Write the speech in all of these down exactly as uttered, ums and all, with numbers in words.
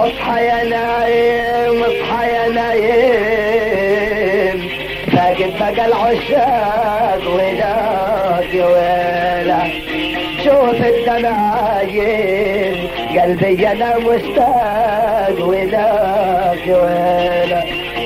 اصحى يا نايم اصحى يا نايم ساكت بقى العشاق ولاك يا ويلا شوف الدنايم قلبي انا مشتاق ولاك يا ويلا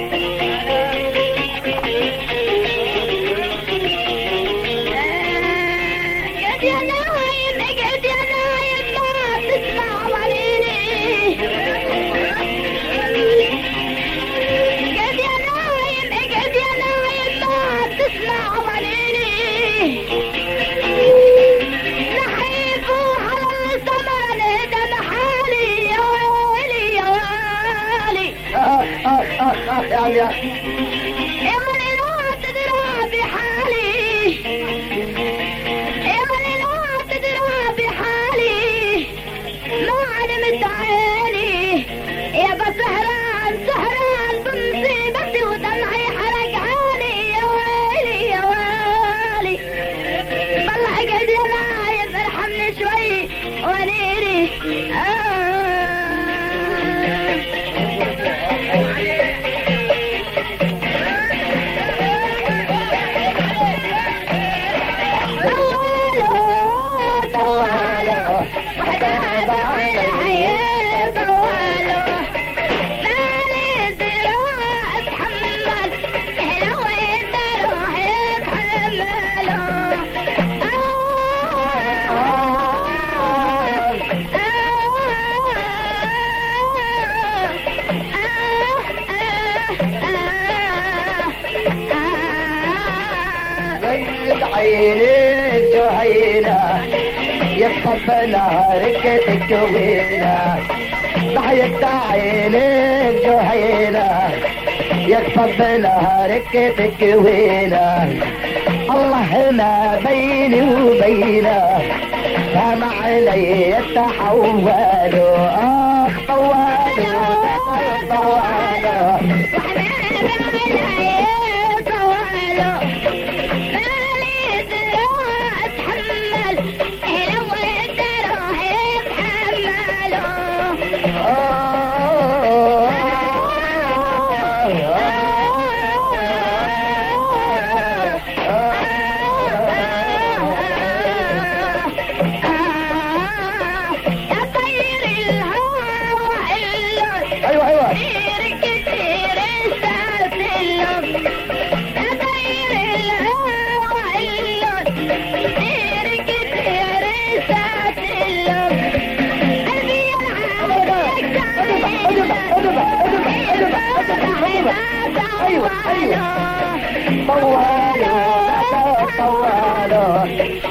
يعني يا من الوقت تدرى بحالي يا من الوقت تدرى بحالي ما علمت عيني يا بسهران سهران بمصيبتي ودمعي حرق عيني يا ويلي يا ويلي والله قد يا نايم ارحمني شوي ونيري آه عينك جهينة يخطف نهارك تكوينة ضحيت عينك جهينة يخطف نهارك تكوينة الله ما بيني وبينه فما علي التحولوا اخ طوالوا طوالوا ايوه ايوه طوالوا طوالوا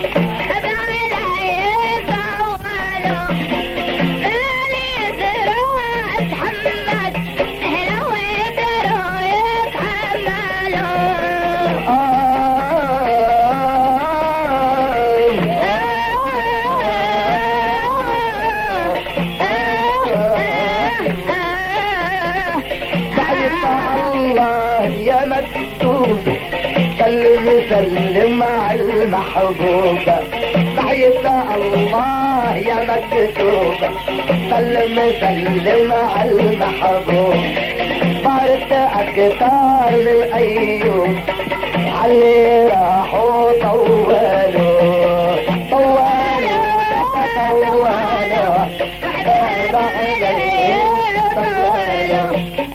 سلم سلم على المحبوبة بعيد الله يا مكتوبة سلم سلم على المحبوب صارت أكتر من أيوب علي راحوا طولوا طولوا طولوا طولوا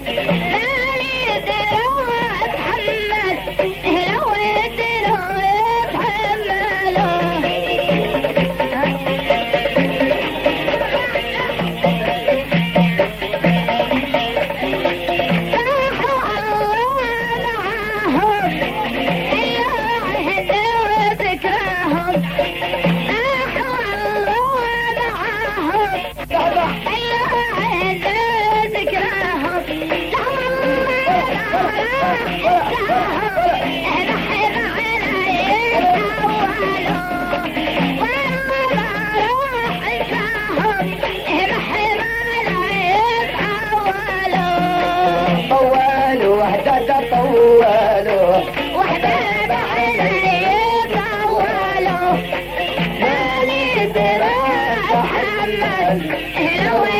طولوا وحدة طولوا وحدة بعيني طولوا مالي دراع محمد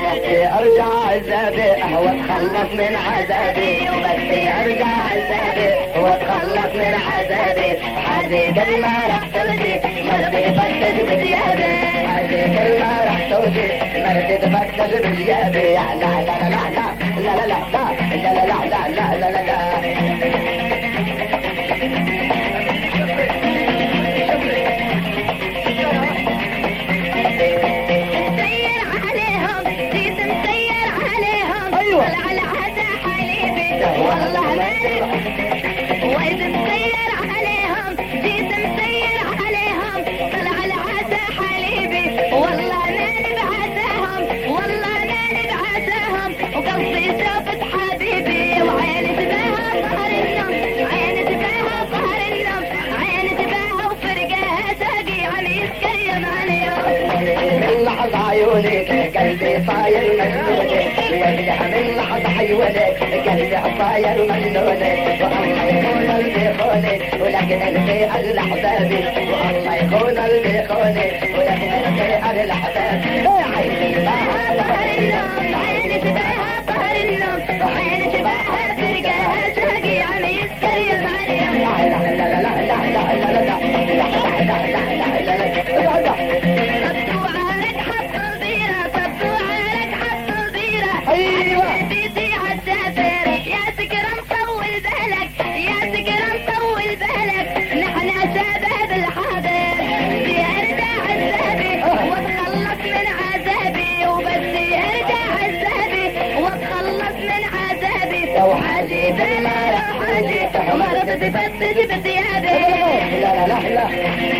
بدي ارجع عذابي واتخلص من عذابي وبدي ارجع عذابي واتخلص من عذابي هذه كلمة رح تودي مرتي تفتش بثيابي هذه كلمة رح تودي مرتي تفتش بثيابي لا لا لا لا لا لا لا لا لا لا لا لا لا لا لا والله مالك وإذا مسير عليهم جيت مسير عليهم طلع العسى حليبي والله مالي بعساهم والله مالي بعساهم وقلبي شافت حبيبي وعيني تباها ظهر النوم عيني تباها ظهر النوم عيني تباها وفرقاها ساقي عم يتكيم عليهم من لحظة عيونك قلبي صاير مجنونك ويفتح من لحظة عيونك قلبي صاير مجنونك والله يخون قلبي خونك ولكن انت اغلى حبابي والله يخون قلبي خونك ولكن انت اغلى حبابي عيني تباها ظهر النوم عيني تباها ظهر النوم عيني تباها فرقاها ساقي عم يتكيم عليهم لا لا لا لا لا لا لا لا لا لا لا صبوا عليك حطوا بيرة صبوا عليك حطوا بيرة ايوه بيتي عالسافر يا سكرة مطول بالك يا سكرة مطول بالك نحن شباب الحاضر بدي ارجع عذابي واتخلص من عذابي وبدي ارجع عذابي واتخلص من عذابي وحاجي بلا حاجي ومرض تفتش بثيابي لا لا لا لا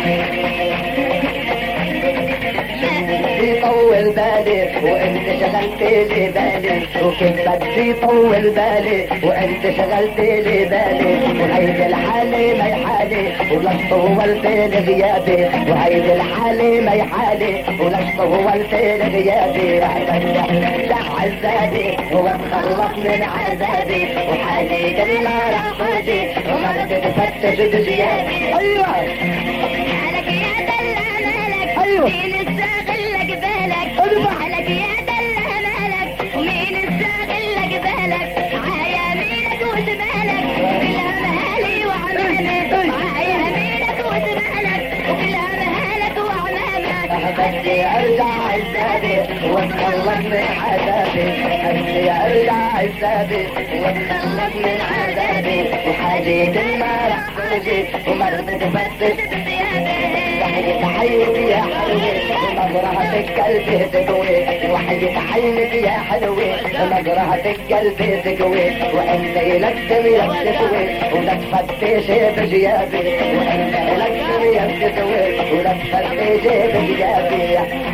بدي طول بالي وانت شغلت لي بالي وكيف بدي طول بالي وانت شغلت لي بالي وهيدي الحالي ما يحالي ولك طولت لي غيابي وهيدي الحالي ما يحالي ولك طولت لي غيابي رح عذابي واتخلص من عذابي وحالي كلمة رح تودي وما تفتش بزيادي ايوه عليك يا دلع مالك أيوة. مين استغلك بالك أيوة. عليك يا دلع مالك ومين استغلك بالك عايا مينك وزمالك كلها مهالي وعمامك عايا مينك وزمالك وكلها مهالك وعمامك بدي ارجع عذابي واتخلص من عذابي بدي ارجع عذابي واتخلص من عذابي وحاجي كلمة رح تجي ومرض تفتش وحيد عينك يا حلوة ونظرتك قلبي تقوي وحيد عينك يا حلوة ونظرتك قلبي تقوي وانت لك تميل تقوي ولك فتش بجيابي وانت لك تميل تقوي ولك فتش بجيابي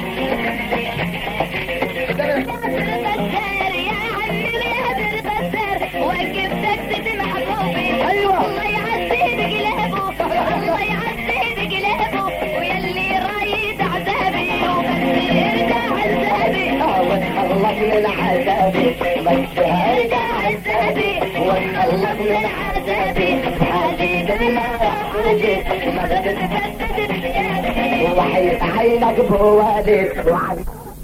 وقفتك ست محبوبي أيوة. الله يعزي بقلابه الله يعزي بقلابه ويلي رايد عذابي وبدي ارجع عذابي واتخلص من عذابي بدي ارجع عذابي واتخلص من عذابي هذه كلمة رح تجي ما تفتش بثيابي وحيد عينك بوالي وعن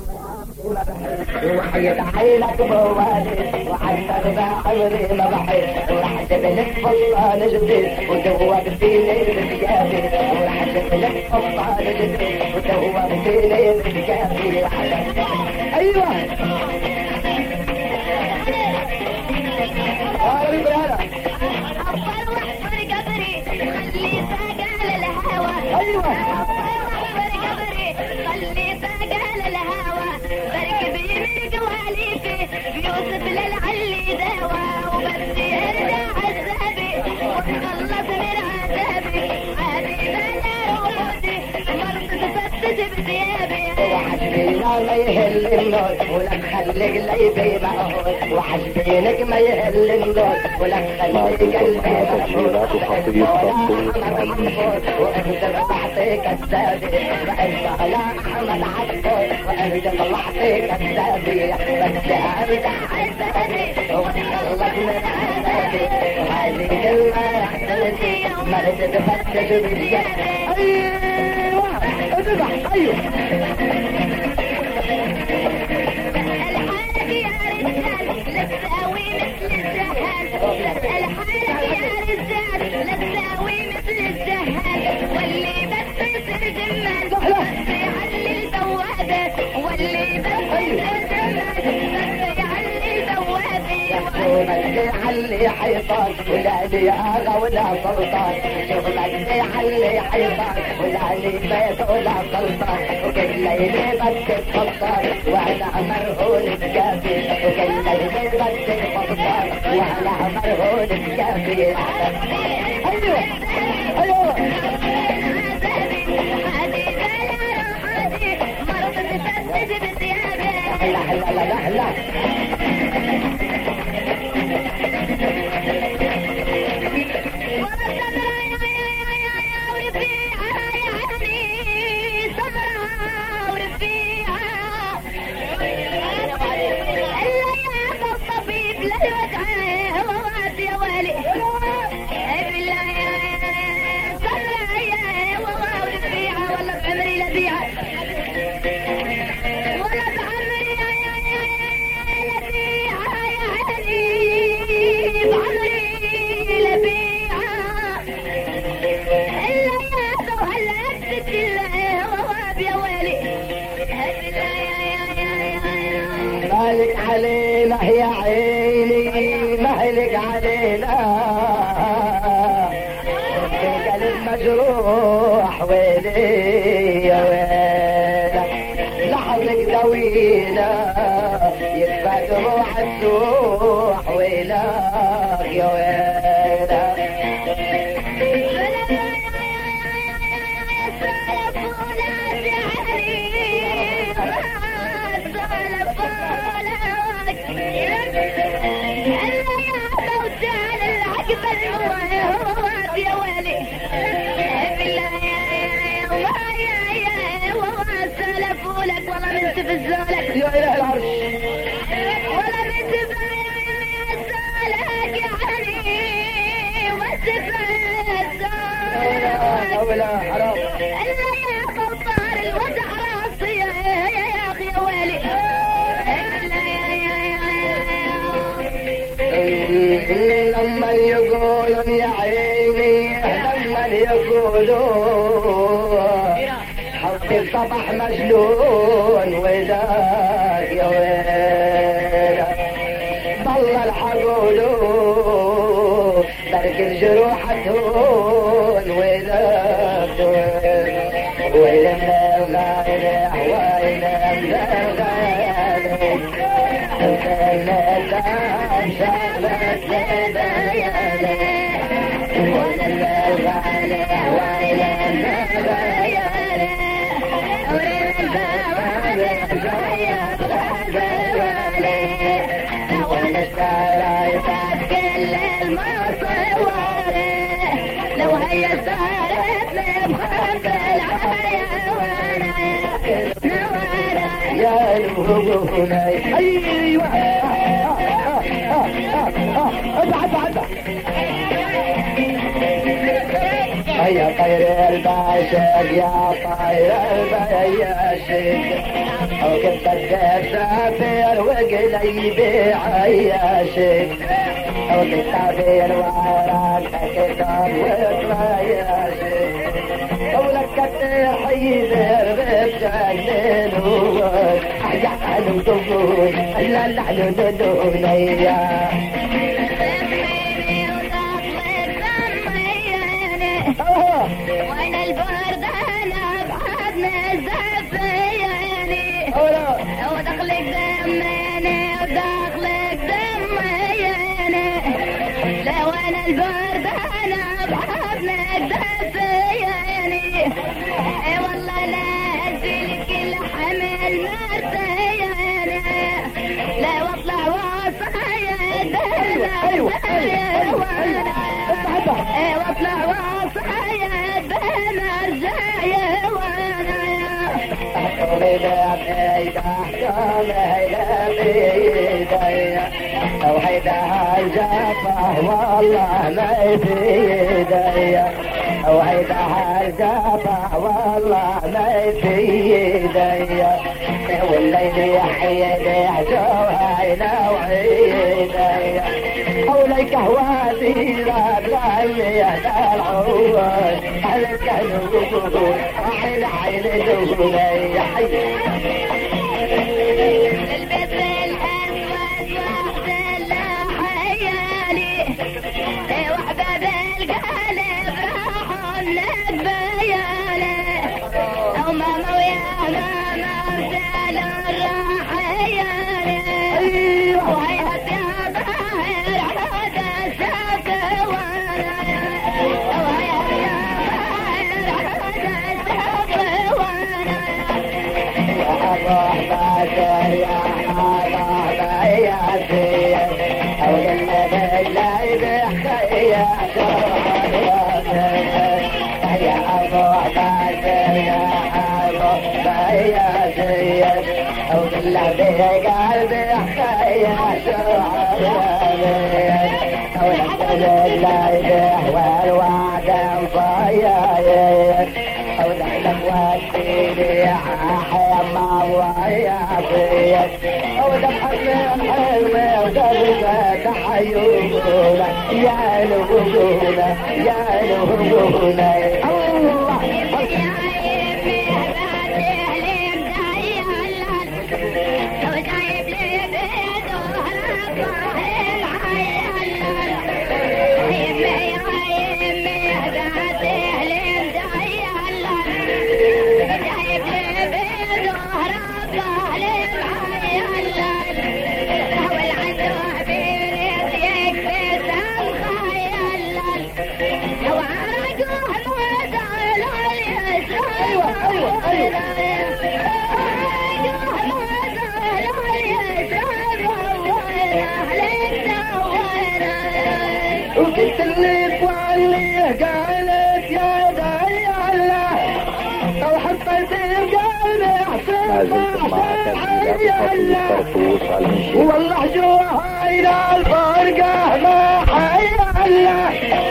وحيد عينك بوالي وعنك بعمري ما بحس وراح جبلك فصان جديد ودوبتيني بثيابي وراح جبلك فصان جديد ودوبتيني بثيابي ايوه أفر واحفر قبري خلي ساقال الهوى أيوة. أفر واحفر قبري خلي ساقال الهوى بركب يمين قواليفي بيوسف للعلي داوى وبدي ارجع عذابي واتخلص من عذابي عادي بلا وعودي مرت تفتش بثيابي وحسبينا ما يهل النور ولا نخلي قلبي مقهور وحسبينك ما يهل النور ولا نخلي قلبي مقهور وانت طلعتي كذابي وانت على احمد عبدور وانت طلعتي كذابي بس ارجع عذابي واتخلص من عذابي وهذه كلمة رح تودي ما تفتش بزيادة ايوه اذبح ايوه علي حيطان ولا لي اغا ولا سلطان شغلك علي حيطان ولا لي بيت ولا سلطان وكل ليلة بدك فطار وانا مرهون بكافي وكل ليلة بدك فطار وانا مرهون بكافي ايوه ايوه لا لا لا لا لا مالك علينا يا عيني مالك علينا القلب مجروح ويلي يا ويلا لحظك دوينا يكفى دموع السوح ويلا يا ويلا يا إله العرش ولا بنت بسالك يا علي وسفت لا ولا حرام الا يا بطار الوجع راسي يا اخي يا ويلي لما يقولون يا عيني لما يقولون حط الصبح مجنون وذاك يا ويلا ضل الحقولو ترك الجروح تهون وذاك ويلا لا اله ويلا لا لو هي صارت لمخبل يا الهبوني ايوه ابعد ابعد يا طير الباشر يا طير الباشر وكنت السافر وقليبي عياشك وكتابين وراك كتاب وطرياشك ولك التحيير بتجنن احيا ودون لا لا دون يا وين البرد انا بعدنا زفياني ودخلك دماني ودخلك دماني لا وين البرد انا بعدنا زفياني اي والله لا ازيلك الحمل مرتياني لا واطلع واصحى دهنا ايوه اي واطلع واصحى دهنا الجايه وانا وحيدها الجافة والله ما في يدي وحيدها الجافة والله ما في يدي والليل يحيي جوهينا وعيدي حولك هواتي لا تغني هذا العود على الكنوب عين عين دولي البيت الاسود وحد الله حياني قلبي حكايات والعبد والوعد مفايد ودخلك وسيدي حيما ويابيد ودخلني حلمي ودخلك حيونا يا لهونا يا لهونا الله وقلت اللي واللي قالت يا داعي الله لو حطيت بقلبي احسن والله جوها الى الفرقه ما حي الله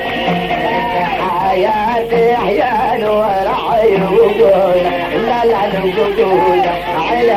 حياتي احيان ورعي وقول لا لا نقول على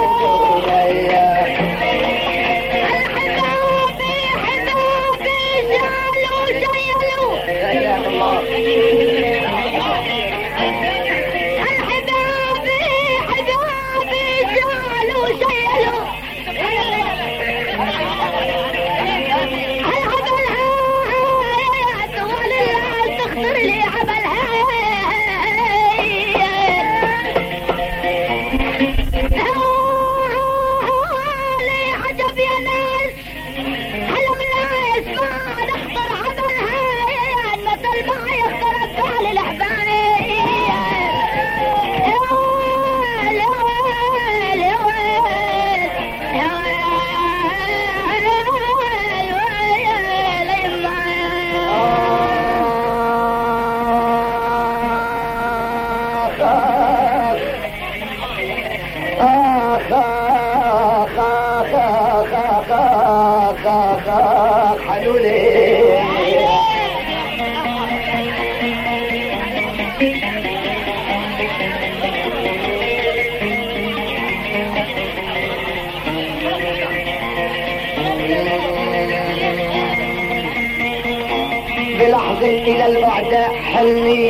بلحظة إلى البعد حلمي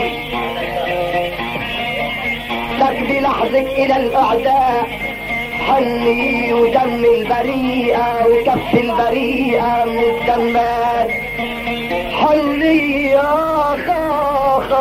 لك بلحظة إلى الأعداء حلمي ودم البريئة وكف البريئة من الدمات حلمي يا خالد